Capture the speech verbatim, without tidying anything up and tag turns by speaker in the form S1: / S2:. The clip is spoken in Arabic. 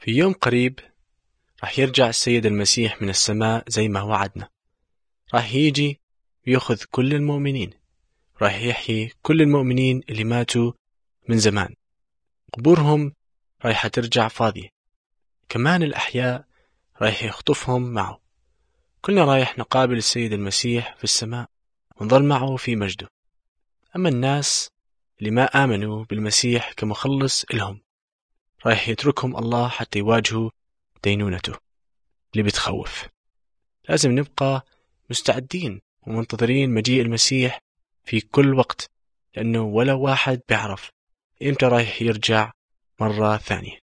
S1: في يوم قريب راح يرجع السيد المسيح من السماء زي ما وعدنا. راح يجي ويأخذ كل المؤمنين، راح يحيي كل المؤمنين اللي ماتوا من زمان، قبورهم رايحة ترجع فاضية، كمان الأحياء رايح يخطفهم معه. كلنا رايح نقابل السيد المسيح في السماء ونظل معه في مجده. أما الناس اللي ما آمنوا بالمسيح كمخلص إلهم رايح يتركهم الله حتى يواجهوا دينونته اللي بتخوف. لازم نبقى مستعدين ومنتظرين مجيء المسيح في كل وقت، لأنه ولا واحد بيعرف إمتى رايح يرجع مرة ثانية.